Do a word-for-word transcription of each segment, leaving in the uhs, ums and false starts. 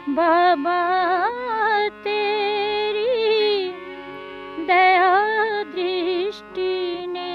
बाबा तेरी दया दृष्टि ने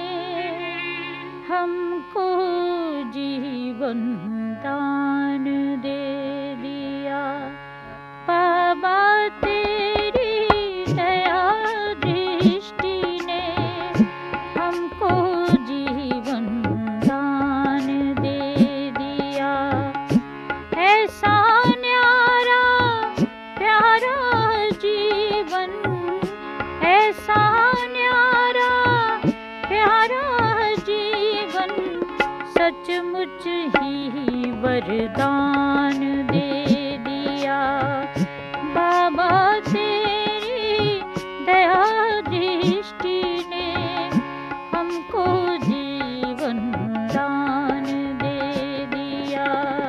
हमको जीवन दान दे दिया। बाबा तेरी दया दृष्टि ने हमको जीवन दान दे दिया। ऐसा न्यारा प्यारा जीवन, ऐसा न्यारा प्यारा जीवन सचमुच ही वरदान दे दिया। बाबा तेरी दया दृष्टि ने हमको जीवन दान दे दिया।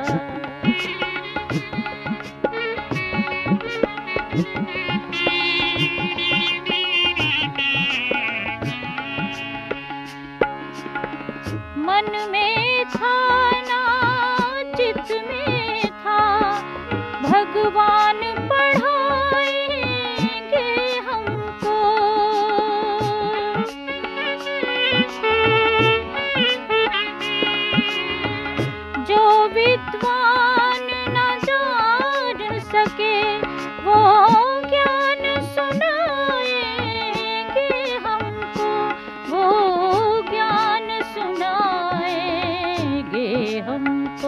मन में था ना चित में था, भगवान पढ़ाएंगे हमको। जो विद्वान न जान सके वो ज्ञान सुनाएंगे हमको, वो ज्ञान सुनाएंगे हमको।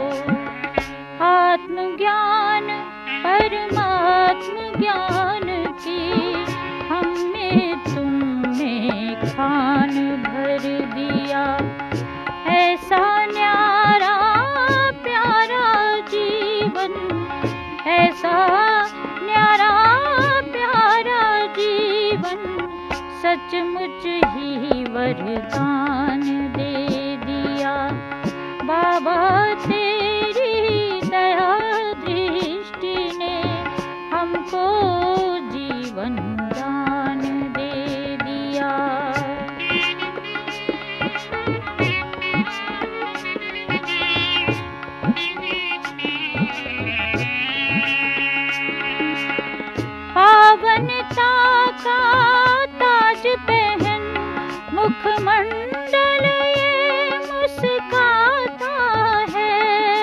आत्मज्ञान परमात्म ज्ञान की हमें तुमने खान भर दिया। ऐसा न्यारा प्यारा जीवन, ऐसा न्यारा प्यारा जीवन सचमुच ही वरदान दे दिया। बाबा तेरी दया दृष्टि ने हमको जीवन दान दे दिया। पावनता का ताज पहन मुखमंडल ये मुस्काता है।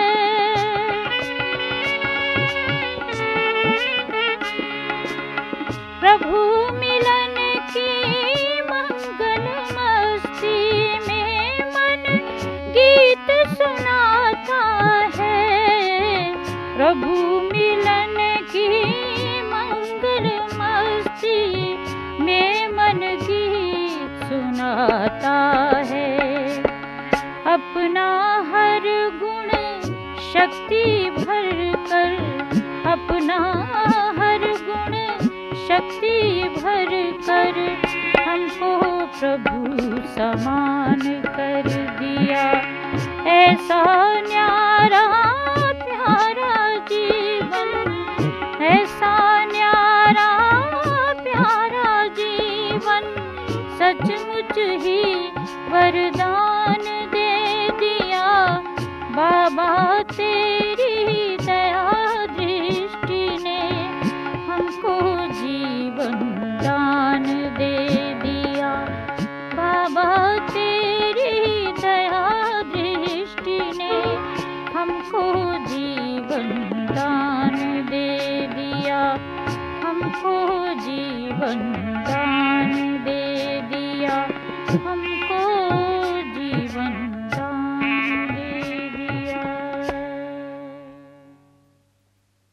प्रभु मिलन की मंगल मस्ती में मन गीत सुनाता है। प्रभु मिलन की मंगल मस्ती में मन गीत सुनाता है। अपना हर गुण शक्ति भर कर, अपना हर गुण शक्ति भर कर हमको प्रभु समान कर दिया। ऐसा न्यारा प्यारा जीवन, ऐसा न्यारा प्यारा जीवन सचमुच ही वरदान दे दिया। बाबा तेरी दया दृष्टि ने हमको जीवन दान दे दिया। बाबा तेरी दया दृष्टि ने हमको जीवन दान दे दिया। हमको जीवन दान दे दिया। हम